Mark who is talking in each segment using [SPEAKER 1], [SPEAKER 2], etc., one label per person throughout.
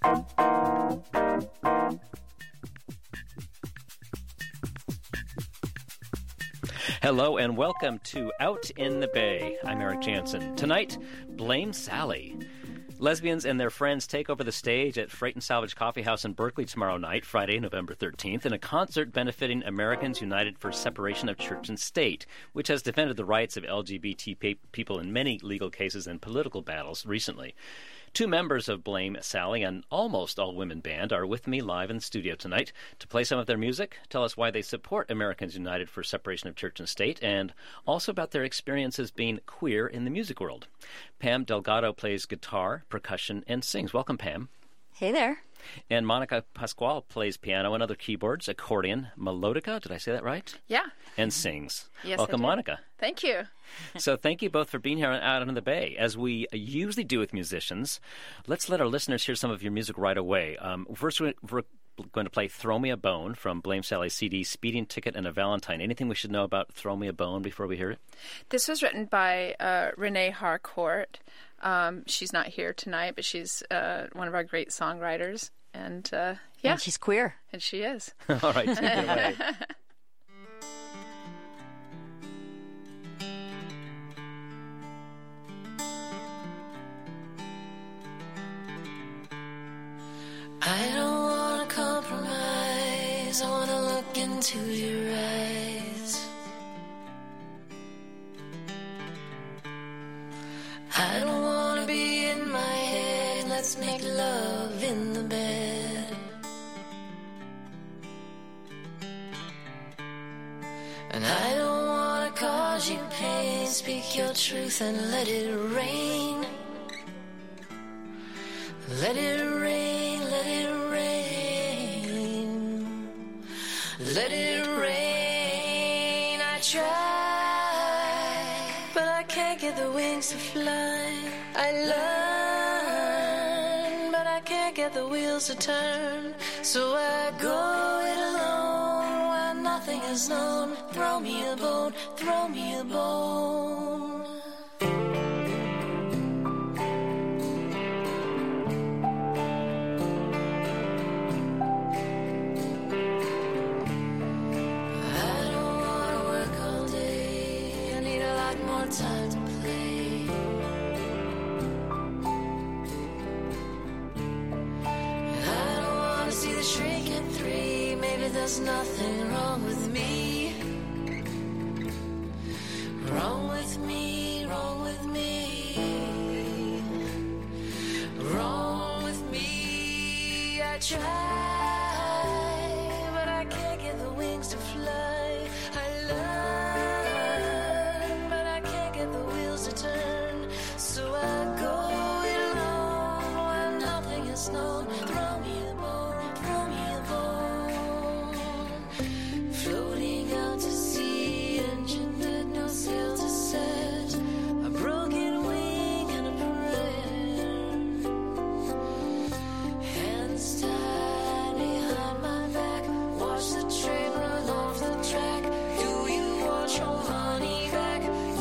[SPEAKER 1] Hello and welcome to Out in the Bay. I'm Eric Jansen. Tonight, Blame Sally. Lesbians and their friends take over the stage at Freight and Salvage Coffee House in Berkeley tomorrow night, Friday, November 13th, in a concert benefiting Americans United for Separation of Church and State, which has defended the rights of LGBT people in many legal cases and political battles recently. Two members of Blame Sally, an almost all-women band, are with me live in the studio tonight to play some of their music, tell us why they support Americans United for Separation of Church and State, and also about their experiences being queer in the music world. Pam Delgado plays guitar, percussion, and sings. Welcome, Pam.
[SPEAKER 2] Hey there.
[SPEAKER 1] And Monica Pasquale plays piano and other keyboards, accordion, melodica, did I say that right?
[SPEAKER 3] Yeah.
[SPEAKER 1] And sings.
[SPEAKER 3] Yes,
[SPEAKER 1] Welcome, Monica.
[SPEAKER 3] Thank you.
[SPEAKER 1] So thank you both for being here out in the Bay. As we usually do with musicians, let's let our listeners hear some of your music right away. First, we're going to play Throw Me a Bone from Blame Sally's CD, Speeding Ticket and a Valentine. Anything we should know about Throw Me a Bone before we hear it?
[SPEAKER 3] This was written by Renee Harcourt. She's not here tonight, but she's one of our great songwriters. And, yeah.
[SPEAKER 2] And she's queer.
[SPEAKER 3] And she is.
[SPEAKER 1] All right, take it away.
[SPEAKER 4] I don't want to compromise. I want to look into your eyes. I don't want to be in my head. Let's make love in the bed. And I don't want to cause you pain. Speak your truth and let it rain. Let it rain, let it rain. Let it rain. I try, but I can't get the wings to fly. I learn, but I can't get the wheels to turn. So I go it alone where nothing is known. Throw me a bone, throw me a bone. Time to play. I don't want to see the shrink at 3. Maybe there's nothing wrong with me. Wrong with me, wrong with me. Wrong with me. I try, but I can't get the wings to fly. I love to turn, so I go it alone where nothing is known. Throw me a bone, throw me a bone. Floating out to sea, engine dead, no sail to set. A broken wing and a prayer. Hands tied behind my back. Watch the train run off the track. Do you want your money back?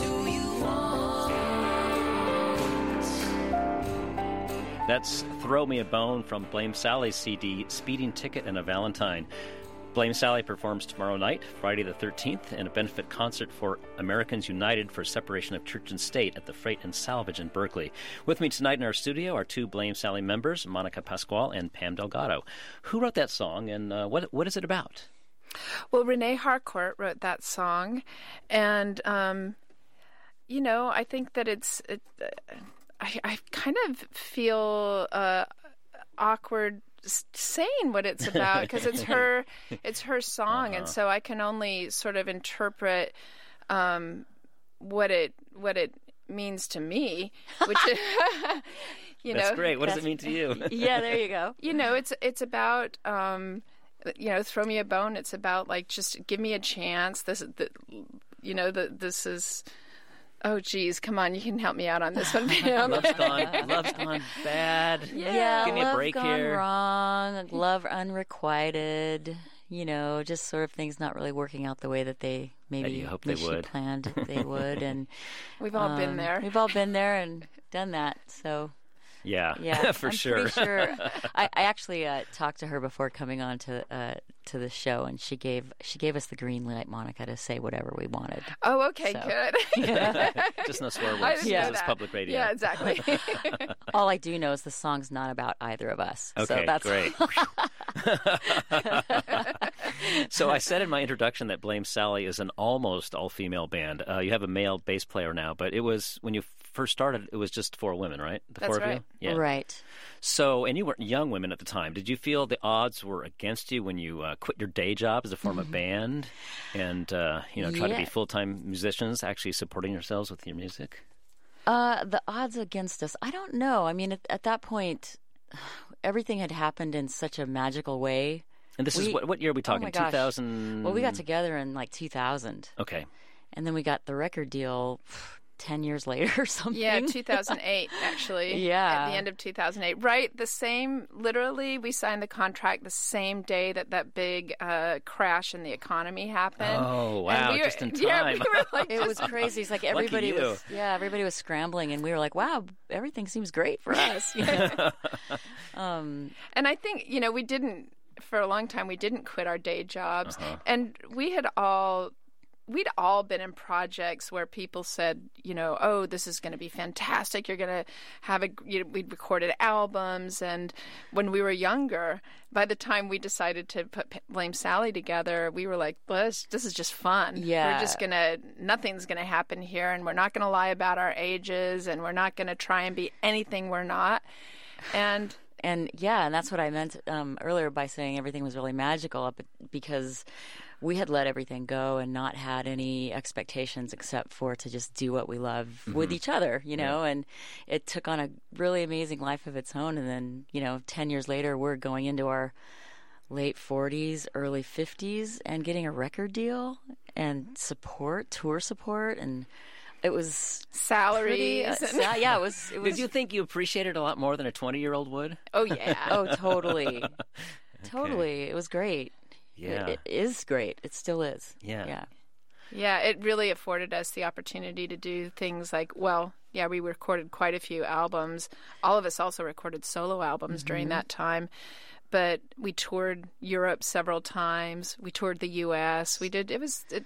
[SPEAKER 1] That's Throw Me a Bone from Blame Sally's CD, Speeding Ticket and a Valentine. Blame Sally performs tomorrow night, Friday the 13th, in a benefit concert for Americans United for Separation of Church and State at the Freight and Salvage in Berkeley. With me tonight in our studio are two Blame Sally members, Monica Pasquale and Pam Delgado. Who wrote that song, and what is it about?
[SPEAKER 3] Well, Renee Harcourt wrote that song, and, I think that I kind of feel awkward saying what it's about because it's her song, and so I can only sort of interpret what it means to me, which
[SPEAKER 1] That's great. What does it mean to you?
[SPEAKER 2] Yeah, there you go.
[SPEAKER 3] It's about throw me a bone. It's about like just give me a chance. This is. Oh, geez, come on, you can help me out on this one, Pam.
[SPEAKER 1] Love's gone bad.
[SPEAKER 2] Yeah,
[SPEAKER 1] give me a break
[SPEAKER 2] love gone
[SPEAKER 1] here.
[SPEAKER 2] Wrong, love unrequited. Just sort of things not really working out the way that they maybe she planned they would. And
[SPEAKER 3] we've all been there.
[SPEAKER 2] We've all been there and done that. So
[SPEAKER 1] Yeah,
[SPEAKER 2] Yeah,
[SPEAKER 1] for
[SPEAKER 2] I'm
[SPEAKER 1] sure.
[SPEAKER 2] Pretty sure. I actually talked to her before coming on to the show, and she gave us the green light, Monica, to say whatever we wanted.
[SPEAKER 3] Oh, okay,
[SPEAKER 2] So.
[SPEAKER 3] good.
[SPEAKER 1] Just no swear
[SPEAKER 3] I
[SPEAKER 1] words.
[SPEAKER 3] didn't know
[SPEAKER 1] This is
[SPEAKER 3] that.
[SPEAKER 1] public radio.
[SPEAKER 3] Yeah, exactly.
[SPEAKER 2] All I do know is the song's not about either of us.
[SPEAKER 1] Okay,
[SPEAKER 2] so that's
[SPEAKER 1] great. So I said in my introduction that Blame Sally is an almost all-female band. You have a male bass player now, but it was, when you first started, it was just 4 women, right? The
[SPEAKER 3] That's
[SPEAKER 1] 4 of
[SPEAKER 3] right.
[SPEAKER 1] you? Yeah.
[SPEAKER 2] Right.
[SPEAKER 1] So, and you were young women at the time. Did you feel the odds were against you when you quit your day job as a form of band and, try to be
[SPEAKER 2] Yeah.
[SPEAKER 1] full-time musicians, actually supporting yourselves with your music?
[SPEAKER 2] The odds against us, I don't know. I mean, at that point, everything had happened in such a magical way.
[SPEAKER 1] And this is what year are we talking?
[SPEAKER 2] my gosh.
[SPEAKER 1] 2000?
[SPEAKER 2] Well, we got together in like 2000,
[SPEAKER 1] Okay.
[SPEAKER 2] and then we got the record deal 10 years later or something.
[SPEAKER 3] Yeah, 2008, actually.
[SPEAKER 2] Yeah.
[SPEAKER 3] At the end of 2008. Right, literally, we signed the contract the same day that big crash in the economy happened.
[SPEAKER 1] Oh, wow,
[SPEAKER 3] And we were-
[SPEAKER 1] just in
[SPEAKER 3] Yeah,
[SPEAKER 1] time.
[SPEAKER 3] we were like,
[SPEAKER 2] It was crazy. It's like everybody was scrambling, and we were like, "Wow, everything seems great for us."
[SPEAKER 3] and I think, we didn't, for a long time, we didn't quit our day jobs. And we'd all been in projects where people said, oh, this is going to be fantastic. You're going to have we'd recorded albums. And when we were younger, by the time we decided to put Blame Sally together, we were like, well, this is just fun.
[SPEAKER 2] Yeah.
[SPEAKER 3] We're just nothing's going to happen here. And we're not going to lie about our ages. And we're not going to try and be anything we're not. And
[SPEAKER 2] that's what I meant earlier by saying everything was really magical, because we had let everything go and not had any expectations except for to just do what we love with each other, and it took on a really amazing life of its own. And then, 10 years later, we're going into our late 40s, early 50s and getting a record deal and tour support, and it was
[SPEAKER 3] salaries.
[SPEAKER 2] it was.
[SPEAKER 1] Did you think you appreciated it a lot more than a 20-year-old would?
[SPEAKER 3] Oh, yeah.
[SPEAKER 2] Oh, totally. Totally. It was great.
[SPEAKER 1] Yeah.
[SPEAKER 2] It is great. It still is.
[SPEAKER 1] Yeah.
[SPEAKER 2] Yeah.
[SPEAKER 3] Yeah, it really afforded us the opportunity to do things like, we recorded quite a few albums. All of us also recorded solo albums during that time. But we toured Europe several times. We toured the U.S. We did.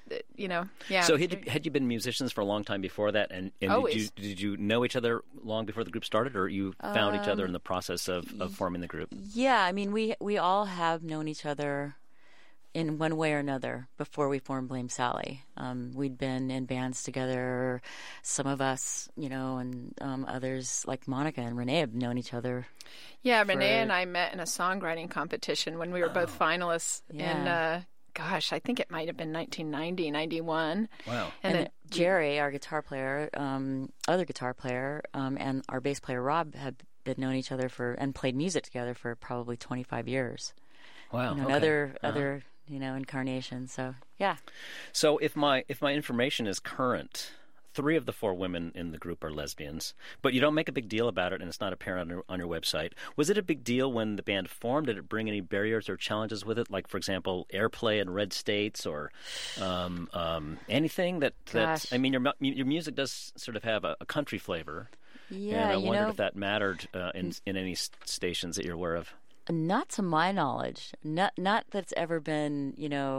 [SPEAKER 3] Yeah.
[SPEAKER 1] So had you been musicians for a long time before that, and
[SPEAKER 3] Always.
[SPEAKER 1] did you know each other long before the group started, or you found each other in the process of forming the group?
[SPEAKER 2] Yeah, I mean, we all have known each other in one way or another before we formed Blame Sally. We'd been in bands together, some of us, and others like Monica and Renee have known each other.
[SPEAKER 3] Yeah, Renee and I met in a songwriting competition when we were both finalists in, I think it might have been 1990, 91.
[SPEAKER 1] Wow.
[SPEAKER 2] And then Jerry, our guitar player, other guitar player, and our bass player Rob had been known each other and played music together for probably 25 years.
[SPEAKER 1] Wow.
[SPEAKER 2] And other incarnations. So yeah.
[SPEAKER 1] So if my information is current, 3 of the 4 women in the group are lesbians, but you don't make a big deal about it, and it's not apparent on your website. Was it a big deal when the band formed? Did it bring any barriers or challenges with it, like, for example, airplay in red states or anything that? I mean, your music does sort of have a country flavor.
[SPEAKER 2] Yeah,
[SPEAKER 1] and I wondered if that mattered in any stations that you're aware of.
[SPEAKER 2] Not to my knowledge. Not that it's ever been,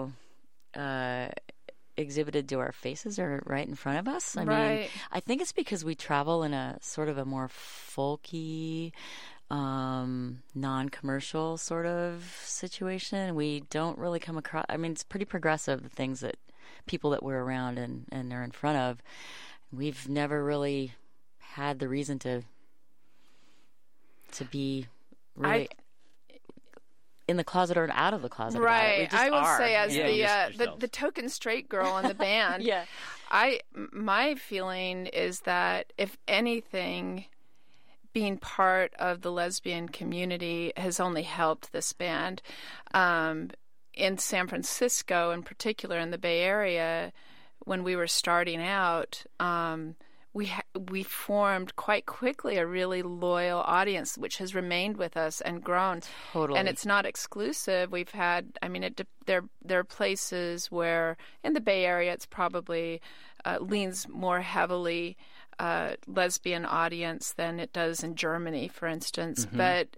[SPEAKER 2] exhibited to our faces or right in front of us. I mean, I think it's because we travel in a sort of a more folky, non-commercial sort of situation. We don't really come across. I mean, it's pretty progressive, the things that people that we're around and are in front of. We've never really had the reason to be really in the closet or out of the closet.
[SPEAKER 3] Right.
[SPEAKER 2] About it. We just
[SPEAKER 3] I will
[SPEAKER 2] are.
[SPEAKER 3] say, as
[SPEAKER 1] Yeah,
[SPEAKER 3] the token straight girl in the band,
[SPEAKER 2] Yeah.
[SPEAKER 3] my feeling is that if anything, being part of the lesbian community has only helped this band. In San Francisco, in particular, in the Bay Area, when we were starting out, we formed quite quickly a really loyal audience, which has remained with us and grown.
[SPEAKER 2] Totally.
[SPEAKER 3] And it's not exclusive. We've had, there are places where in the Bay Area it's probably leans more heavily lesbian audience than it does in Germany, for instance. But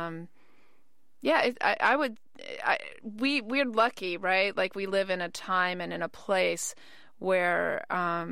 [SPEAKER 3] we're lucky, right? Like, we live in a time and in a place where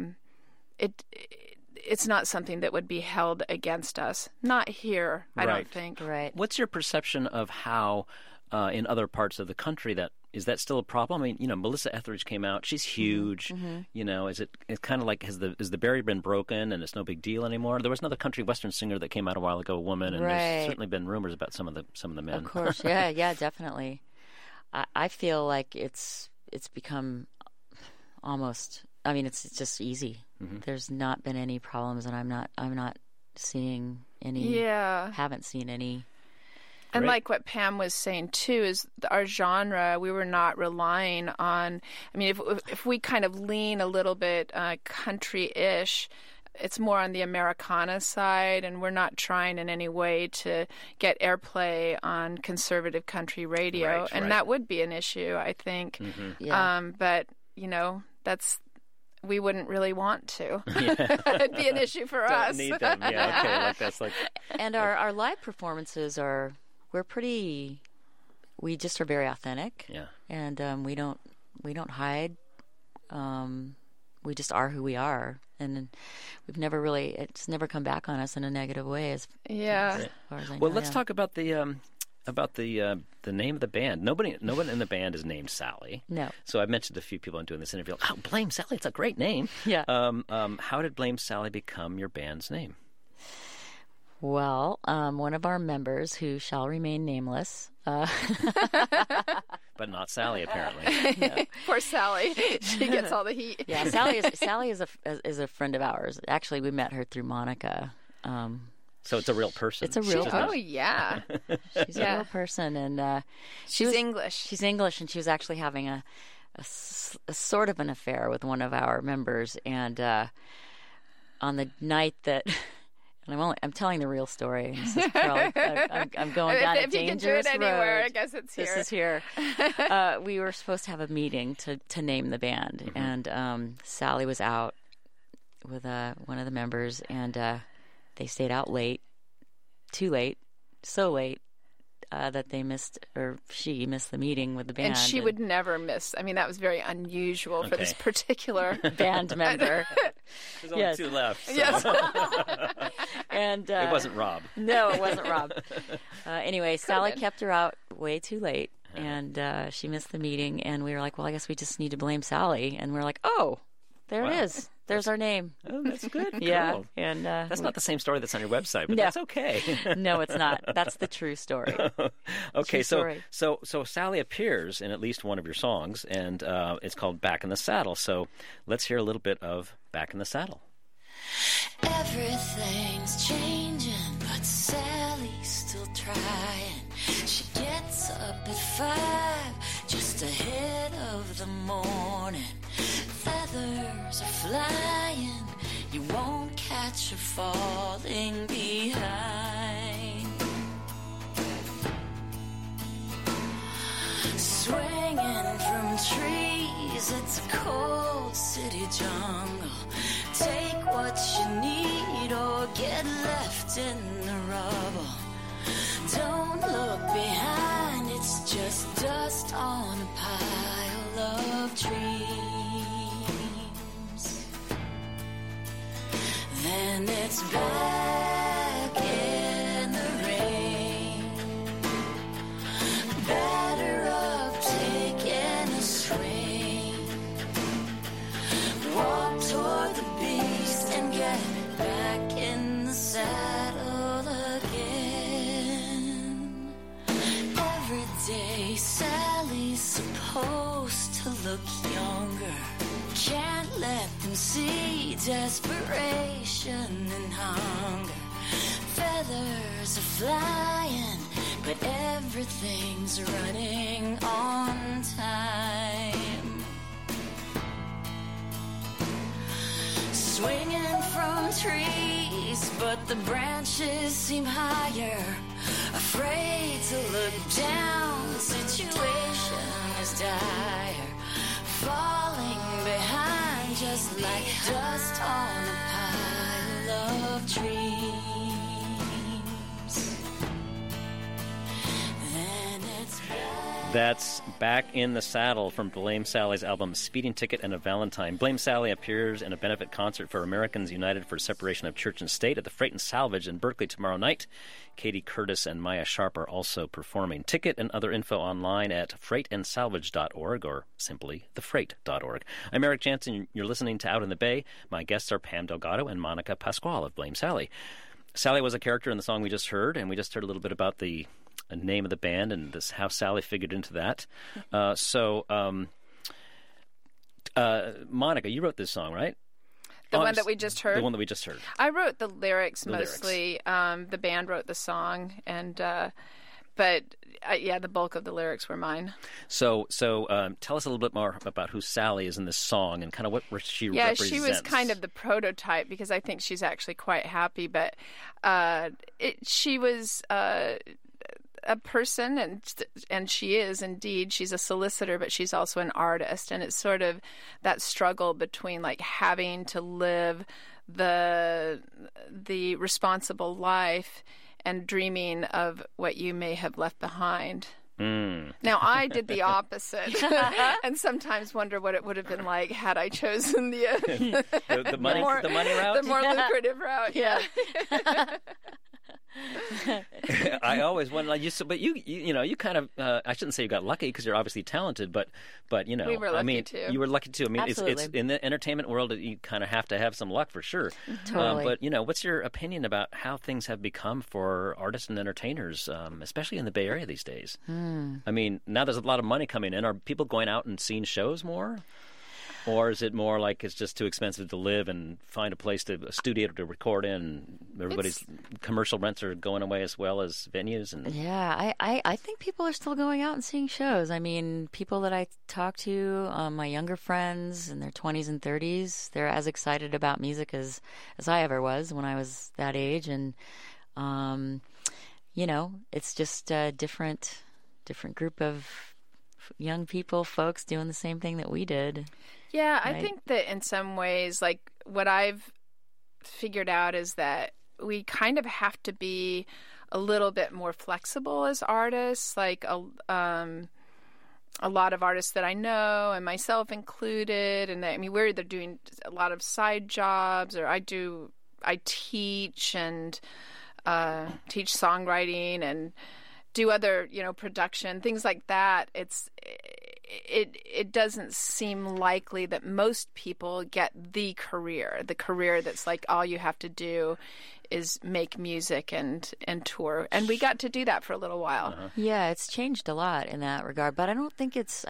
[SPEAKER 3] it's not something that would be held against us. Not here, I don't think.
[SPEAKER 2] Right.
[SPEAKER 1] What's your perception of how in other parts of the country is that still a problem? I mean, Melissa Etheridge came out. She's huge. It's kind of like, has the barrier been broken and it's no big deal anymore? There was another country western singer that came out a while ago, a woman, and there's certainly been rumors about some of the men.
[SPEAKER 2] Of course, yeah, definitely. I feel like it's become almost. I mean, it's just easy. There's not been any problems, and I'm not seeing any. Yeah, haven't seen any.
[SPEAKER 3] And like what Pam was saying too, is our genre, we were not relying on. I mean, if we kind of lean a little bit country-ish, it's more on the Americana side, and we're not trying in any way to get airplay on conservative country radio, and that would be an issue, I think. But we wouldn't really want to. It'd be an issue for us.
[SPEAKER 1] Don't need them. Yeah, okay. Like that's like.
[SPEAKER 2] And our live performances we just are very authentic. Yeah. And we don't hide. We just are who we are, and it's never come back on us in a negative way. As far as I know.
[SPEAKER 1] Well, let's talk about the name of the band. No one in the band is named Sally.
[SPEAKER 2] No.
[SPEAKER 1] So I've mentioned to a few people in doing this interview, oh, Blame Sally, it's a great name.
[SPEAKER 2] Yeah.
[SPEAKER 1] How did Blame Sally become your band's name?
[SPEAKER 2] Well, one of our members, who shall remain nameless,
[SPEAKER 1] but not Sally, apparently.
[SPEAKER 3] No. Poor Sally, she gets all the heat.
[SPEAKER 2] Yeah, Sally is a friend of ours. Actually, we met her through Monica.
[SPEAKER 1] So it's a real person.
[SPEAKER 2] It's a real person.
[SPEAKER 3] Oh, yeah.
[SPEAKER 2] She's a real person, and
[SPEAKER 3] she's English.
[SPEAKER 2] She's English, and she was actually having a sort of an affair with one of our members, and on the night that. And I'm telling the real story. This is probably, I'm going down a dangerous road.
[SPEAKER 3] If you can do it anywhere, I guess it's here.
[SPEAKER 2] This is here. We were supposed to have a meeting to name the band, and Sally was out with one of the members, and they stayed out late, too late, so late that she missed the meeting with the band.
[SPEAKER 3] And she would never miss. I mean, that was very unusual for this particular
[SPEAKER 2] band member.
[SPEAKER 1] There's only two left. So.
[SPEAKER 3] Yes.
[SPEAKER 2] And
[SPEAKER 1] it wasn't Rob.
[SPEAKER 2] No, it wasn't Rob. Anyway, Sally kept her out way too late, and she missed the meeting. And we were like, well, I guess we just need to blame Sally. And we're like, oh, there it is. There's our name.
[SPEAKER 1] Oh, that's good.
[SPEAKER 2] Yeah.
[SPEAKER 1] Cool.
[SPEAKER 2] And
[SPEAKER 1] that's not the same story that's on your website, but that's okay.
[SPEAKER 2] No, it's not. That's the true story.
[SPEAKER 1] Okay,
[SPEAKER 2] true story.
[SPEAKER 1] So Sally appears in at least one of your songs, and it's called Back in the Saddle. So let's hear a little bit of Back in the Saddle.
[SPEAKER 4] Everything's changing, but Sally's still trying. She gets up at 5, just ahead of the morning. Feathers are flying, you won't catch her falling behind. Swinging from trees, it's a cold city jungle. Take what you need or get left in the rubble. Don't look behind, it's just dust on a pile of dreams. Then it's back in the rain. Batter up, taking a swing. Walk toward the beast and get back in the saddle again. Every day Sally's supposed to look younger. Can't let them see desperation and hunger. Feathers are flying, but everything's running on time. Swinging from trees, but the branches seem higher. Afraid to look down, the situation is dire. Falling behind just like dust on a pile
[SPEAKER 1] That's Back in the Saddle from Blame Sally's album Speeding Ticket and a Valentine. Blame Sally appears in a benefit concert for Americans United for Separation of Church and State at the Freight and Salvage in Berkeley tomorrow night. Katie Curtis and Maya Sharp are also performing. Ticket and other info online at freightandsalvage.org or simply thefreight.org. I'm Eric Jansen. You're listening to Out in the Bay. My guests are Pam Delgado and Monica Pasquale of Blame Sally. Sally was a character in the song we just heard, and we just heard a little bit about the name of the band and this how Sally figured into that. Monica, you wrote this song, right?
[SPEAKER 3] The one that we just heard?
[SPEAKER 1] The one that we just heard.
[SPEAKER 3] I wrote the lyrics mostly. The band wrote the song, and but the bulk of the lyrics were mine.
[SPEAKER 1] So tell us a little bit more about who Sally is in this song and kind of what she represents.
[SPEAKER 3] Yeah, she was kind of the prototype because I think she's actually quite happy, but she was a person, and she is indeed. She's a solicitor, but she's also an artist, and it's sort of that struggle between like having to live the responsible life and dreaming of what you may have left behind. Now, I did the opposite, and sometimes wonder what it would have been like had I chosen the
[SPEAKER 1] money route,
[SPEAKER 3] the more lucrative route. Yeah.
[SPEAKER 1] I always wonder, like you kind of I shouldn't say you got lucky because you're obviously talented, but we
[SPEAKER 3] were lucky too.
[SPEAKER 1] You were lucky too. I mean, it's in the entertainment world you kind of have to have some luck for sure.
[SPEAKER 2] Totally.
[SPEAKER 1] But what's your opinion about how things have become for artists and entertainers, especially in the Bay Area these days? I mean, now there's a lot of money coming in. Are people going out and seeing shows more? Or is it more like it's just too expensive to live and find a studio to record in? Everybody's commercial rents are going away as well as venues. And
[SPEAKER 2] yeah, I think people are still going out and seeing shows. I mean, people that I talk to, my younger friends in their 20s and 30s, they're as excited about music as I ever was when I was that age. And, it's just a different group of young people, folks doing the same thing that we did.
[SPEAKER 3] Yeah, right? I think that in some ways, like what I've figured out is that we kind of have to be a little bit more flexible as artists. Like a lot of artists that I know, and myself included, and we're either doing a lot of side jobs, or I teach and teach songwriting and do other, production, things like that. It doesn't seem likely that most people get the career that's like all you have to do is make music and tour. And we got to do that for a little while.
[SPEAKER 1] Uh-huh.
[SPEAKER 2] Yeah, it's changed a lot in that regard, but I think it's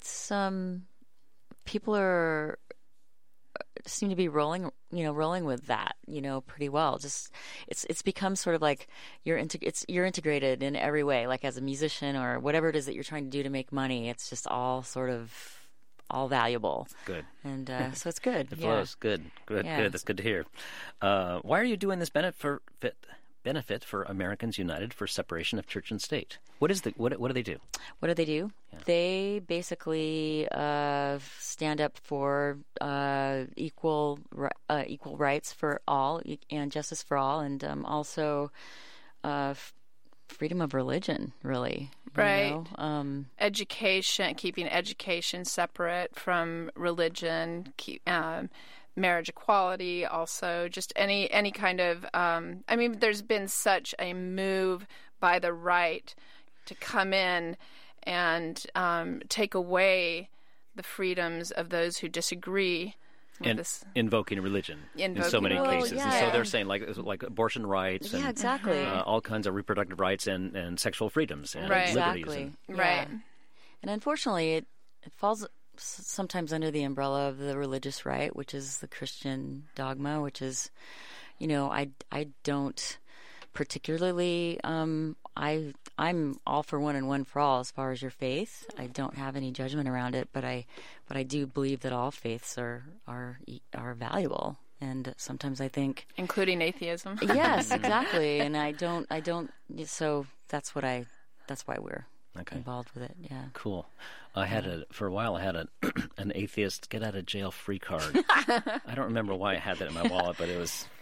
[SPEAKER 2] people seem to be rolling with that, pretty well. Just it's become sort of like you're integrated in every way, like as a musician or whatever it is that you're trying to do to make money. It's just all sort of all valuable.
[SPEAKER 1] Good.
[SPEAKER 2] And so it's good.
[SPEAKER 1] It flows. Good.
[SPEAKER 2] Yeah.
[SPEAKER 1] That's good to hear. Why are you doing this benefit for Americans United for Separation of Church and State? What do they do?
[SPEAKER 2] What do they do? Yeah. They basically stand up for equal rights for all and justice for all, and also freedom of religion, really.
[SPEAKER 3] Right. Education, keeping education separate from religion. Marriage equality, also just any kind of. There's been such a move by the right to come in and take away the freedoms of those who disagree with
[SPEAKER 1] and
[SPEAKER 3] this.
[SPEAKER 1] Invoking religion in so many cases.
[SPEAKER 2] Yeah.
[SPEAKER 1] And so they're saying like abortion rights and
[SPEAKER 2] exactly.
[SPEAKER 1] All kinds of reproductive rights and sexual freedoms and
[SPEAKER 3] right.
[SPEAKER 1] liberties.
[SPEAKER 2] Exactly.
[SPEAKER 3] Right.
[SPEAKER 2] And unfortunately, it falls sometimes under the umbrella of the religious right, which is the Christian dogma, which is, I don't particularly, I'm all for one and one for all as far as your faith. I don't have any judgment around it, but I do believe that all faiths are valuable. And sometimes I think,
[SPEAKER 3] including atheism.
[SPEAKER 2] Yes, exactly. And I don't. So that's why we're involved with it. Yeah.
[SPEAKER 1] Cool. For a while I had an atheist get out of jail free card. I don't remember why I had that in my wallet, but it was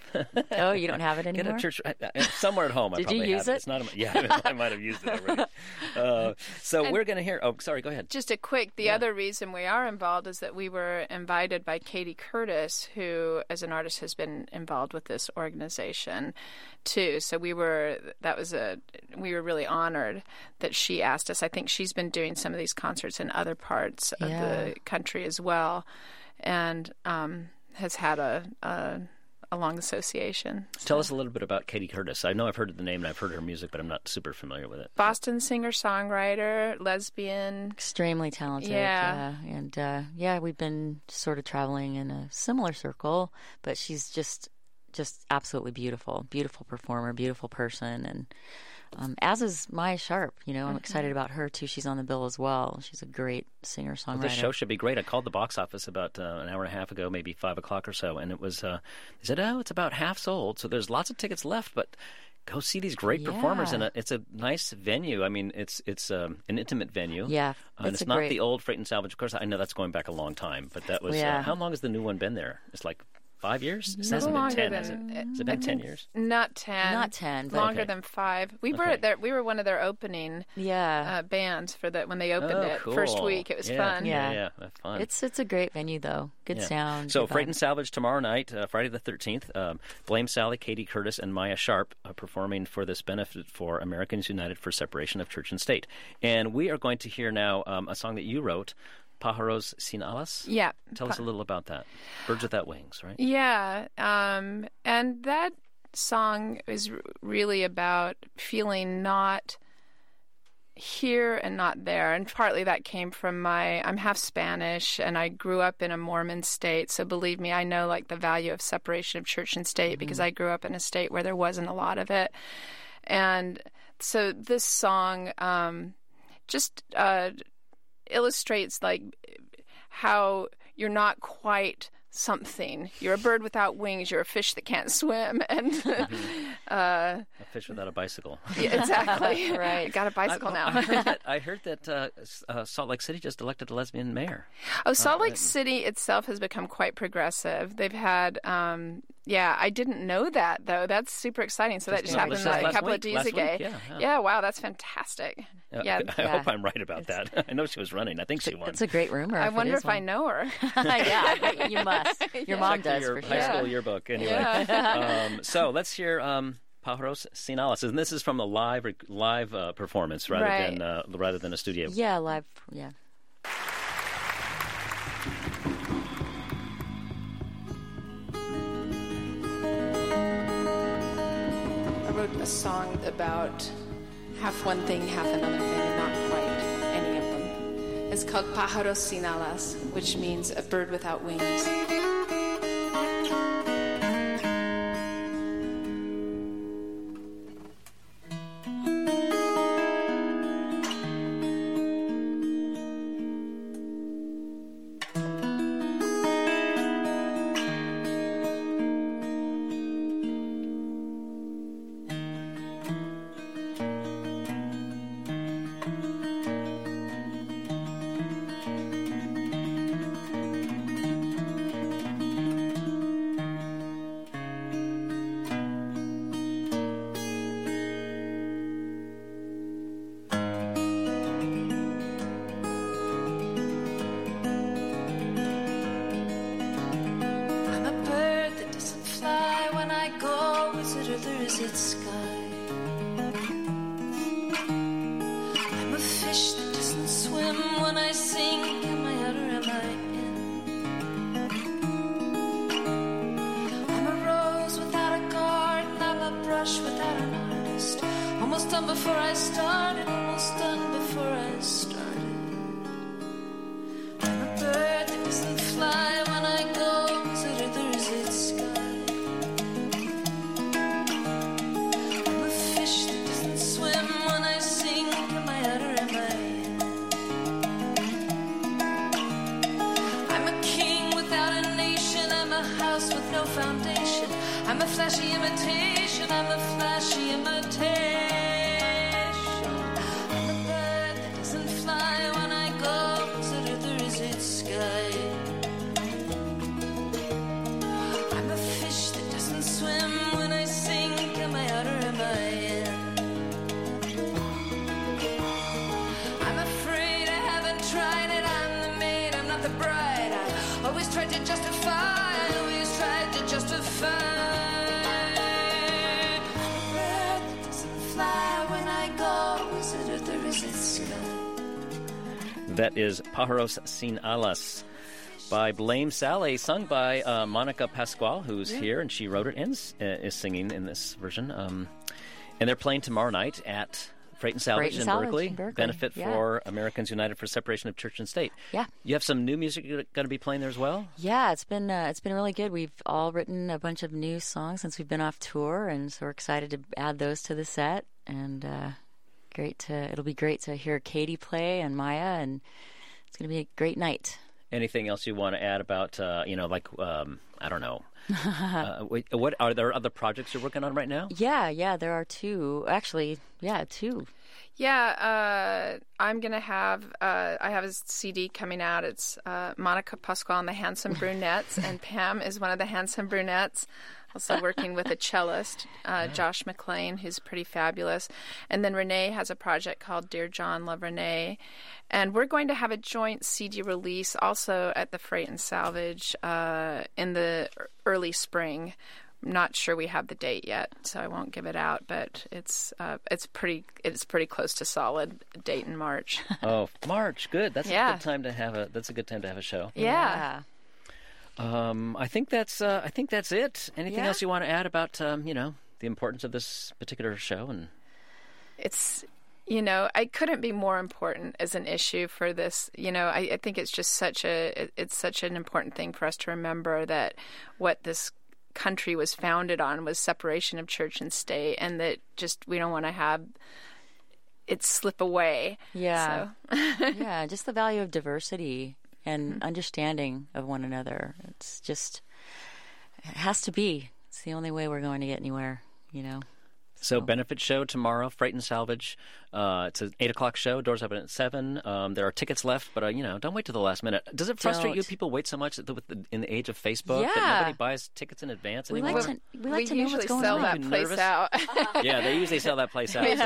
[SPEAKER 2] Oh, you don't have it
[SPEAKER 1] Get
[SPEAKER 2] anymore?
[SPEAKER 1] a church somewhere at home. I
[SPEAKER 2] Did
[SPEAKER 1] probably
[SPEAKER 2] you use
[SPEAKER 1] have
[SPEAKER 2] it?
[SPEAKER 1] It's not. I might have used it already. So we're going to hear. Oh, sorry. Go ahead.
[SPEAKER 3] Just a quick, the other reason we are involved is that we were invited by Katie Curtis, who, as an artist, has been involved with this organization too. So we were really honored that she asked us. I think she's been doing some of these concerts in other parts of the country as well, and has had a long association.
[SPEAKER 1] Tell us a little bit about Katie Curtis. I know I've heard of the name and I've heard her music, but I'm not super familiar with it.
[SPEAKER 3] Boston singer-songwriter, lesbian.
[SPEAKER 2] Extremely talented.
[SPEAKER 3] Yeah.
[SPEAKER 2] And we've been sort of traveling in a similar circle, but she's just absolutely beautiful performer, beautiful person, and as is Maya Sharp. I'm excited about her too. She's on the bill as well. She's a great singer-songwriter.
[SPEAKER 1] Well, this show should be great. I called the box office about an hour and a half ago, maybe 5 o'clock or so, and it was. They said, it's about half sold, so there's lots of tickets left, but go see these great performers, and it's a nice venue. I mean, it's an intimate venue.
[SPEAKER 2] Yeah,
[SPEAKER 1] and it's not the old Freight and Salvage. Of course, I know that's going back a long time, but that was how long has the new one been there? It's like 5 years? It hasn't been 10, has it? Has it been 10 years?
[SPEAKER 3] Not 10.
[SPEAKER 2] Not 10. But
[SPEAKER 3] Longer than 5. We were there. We were one of their opening bands for when they opened it.
[SPEAKER 1] Cool.
[SPEAKER 3] First week. It was fun.
[SPEAKER 2] Yeah,
[SPEAKER 1] that's fun.
[SPEAKER 2] It's a great venue, though. Good sound.
[SPEAKER 1] So
[SPEAKER 2] good
[SPEAKER 1] Freight
[SPEAKER 2] vibe.
[SPEAKER 1] and Salvage tomorrow night, Friday the 13th. Blame Sally, Katie Curtis, and Maya Sharp performing for this benefit for Americans United for Separation of Church and State. And we are going to hear now a song that you wrote, Pájaros sin alas?
[SPEAKER 3] Yeah.
[SPEAKER 1] Tell us a little about that. Birds Without Wings, right?
[SPEAKER 3] Yeah. And that song is really about feeling not here and not there. And partly that came from I'm half Spanish, and I grew up in a Mormon state. So believe me, I know the value of separation of church and state because I grew up in a state where there wasn't a lot of it. And so this song just illustrates how you're not quite something. You're a bird without wings. You're a fish that can't swim, and
[SPEAKER 1] a fish without a bicycle.
[SPEAKER 3] Yeah, exactly.
[SPEAKER 2] Right.
[SPEAKER 3] I got a bicycle now.
[SPEAKER 1] I heard that Salt Lake City just elected a lesbian mayor.
[SPEAKER 3] Oh, Salt Lake City itself has become quite progressive. They've had, I didn't know that though. That's super exciting. So that just happened a couple of days ago. Yeah, wow, that's fantastic.
[SPEAKER 1] I hope I'm right about that. I know she was running. I think she won.
[SPEAKER 2] It's a great rumor.
[SPEAKER 3] I wonder if I know her.
[SPEAKER 2] Yeah, you must. Your mom does
[SPEAKER 1] your
[SPEAKER 2] for
[SPEAKER 1] high
[SPEAKER 2] sure.
[SPEAKER 1] school yearbook, anyway. So let's hear Pájaros sin alas, and this is from the live performance rather than a studio.
[SPEAKER 2] Yeah, live. Yeah.
[SPEAKER 3] I wrote a song about half one thing, half another thing, and not quite any of them. It's called Pájaros sin alas, which means a bird without wings.
[SPEAKER 4] desert sky. I'm a fish that doesn't swim when I sink. Am I out or am I in? I'm a rose without a garden. I'm a brush without an artist. Almost done before I started. Almost done before I started. I'm a bird that doesn't fly when I go to the desert sky. I'm a fish that doesn't swim when I sink. Am I out or am I in? I'm a king without a nation. I'm a house with no foundation. I'm a flashy imitation. I'm a flashy imitation. I'm a bird that doesn't fly when I go to the desert sky. I'm a fish that doesn't swim not the bride. I always tried to justify. I always tried to justify. I'm a bird that doesn't fly when I go. Is it earth or is it sky?
[SPEAKER 1] That is Pájaros Sin Alas by Blame Sally, sung by Monica Pascual, who's here, and she wrote it and is singing in this version. And they're playing tomorrow night at Freight and Salvage in Berkeley. Benefit for Americans United for Separation of Church and State.
[SPEAKER 2] Yeah.
[SPEAKER 1] You have some new music you're going to be playing there as well?
[SPEAKER 2] Yeah, it's been really good. We've all written a bunch of new songs since we've been off tour, and so we're excited to add those to the set. And it'll be great to hear Katie play and Maya, and it's going to be a great night.
[SPEAKER 1] Anything else you want to add about, I don't know. What are there other projects you're working on right now?
[SPEAKER 2] Yeah, there are two. Actually, two.
[SPEAKER 3] Yeah, I'm going to have, I have a CD coming out. It's Monica Pascual and the Handsome Brunettes, and Pam is one of the Handsome Brunettes. Also working with a cellist, Josh McLean, who's pretty fabulous. And then Renee has a project called Dear John, Love Renee. And we're going to have a joint CD release also at the Freight and Salvage in the early spring. I'm not sure we have the date yet, so I won't give it out. But it's pretty close to solid date in March.
[SPEAKER 1] Oh, March, good. That's a good time to have a show.
[SPEAKER 3] Yeah.
[SPEAKER 1] I think that's it. Anything else you want to add about the importance of this particular show? And
[SPEAKER 3] it's I couldn't be more important as an issue for this. I think it's just such an important thing for us to remember that what this country was founded on was separation of church and state, and that just we don't want to have it slip away.
[SPEAKER 2] Yeah, so. Just the value of diversity and understanding of one another. It has to be. It's the only way we're going to get anywhere,
[SPEAKER 1] So benefit show tomorrow, Freight and Salvage. It's an 8 o'clock show. Doors open at 7. There are tickets left, but don't wait till the last minute. Does it frustrate you? People wait so much in the age of Facebook that nobody buys tickets in advance anymore.
[SPEAKER 2] We like to know what's going
[SPEAKER 3] on.
[SPEAKER 2] on.
[SPEAKER 3] We usually sell that place out.
[SPEAKER 1] Yeah, they usually sell that place out.
[SPEAKER 3] We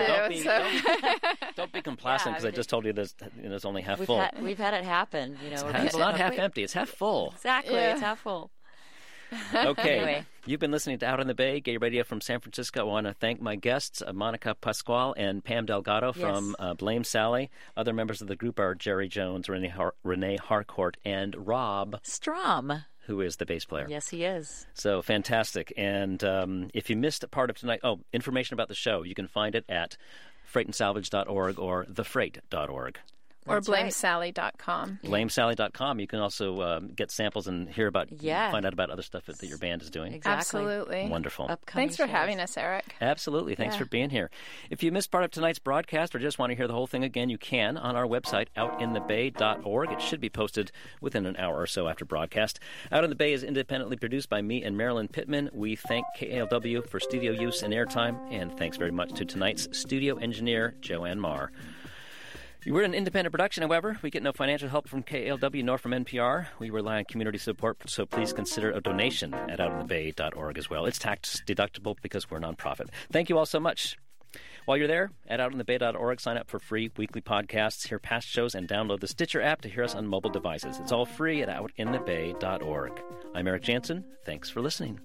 [SPEAKER 1] Don't be complacent because I just told you there's only half full.
[SPEAKER 2] We've had it happen.
[SPEAKER 1] It's not half empty. It's half full.
[SPEAKER 2] Exactly. Yeah. It's half full.
[SPEAKER 1] Okay.
[SPEAKER 2] Anyway.
[SPEAKER 1] You've been listening to Out in the Bay, Gay Radio from San Francisco. I want to thank my guests, Monica Pascual and Pam Delgado from Blame Sally. Other members of the group are Jerry Jones, Renee Harcourt, and Rob
[SPEAKER 2] Strom,
[SPEAKER 1] who is the bass player.
[SPEAKER 2] Yes, he is.
[SPEAKER 1] So fantastic. And if you missed a part of tonight, information about the show, you can find it at freightandsalvage.org or thefreight.org.
[SPEAKER 3] Or blamesally.com.
[SPEAKER 1] Blamesally.com. You can also get samples and hear about, find out about other stuff that your band is doing.
[SPEAKER 2] Exactly.
[SPEAKER 3] Absolutely.
[SPEAKER 1] Wonderful.
[SPEAKER 2] Upcoming
[SPEAKER 3] Thanks for
[SPEAKER 2] shows.
[SPEAKER 3] having us, Eric.
[SPEAKER 1] Absolutely. Thanks for being here. If you missed part of tonight's broadcast or just want to hear the whole thing again, you can on our website, outinthebay.org. It should be posted within an hour or so after broadcast. Out in the Bay is independently produced by me and Marilyn Pittman. We thank KALW for studio use and airtime, and thanks very much to tonight's studio engineer, Joanne Marr. We're an independent production, however. We get no financial help from KALW nor from NPR. We rely on community support, so please consider a donation at outinthebay.org as well. It's tax deductible because we're a nonprofit. Thank you all so much. While you're there, at outinthebay.org, sign up for free weekly podcasts, hear past shows, and download the Stitcher app to hear us on mobile devices. It's all free at outinthebay.org. I'm Eric Jansen. Thanks for listening.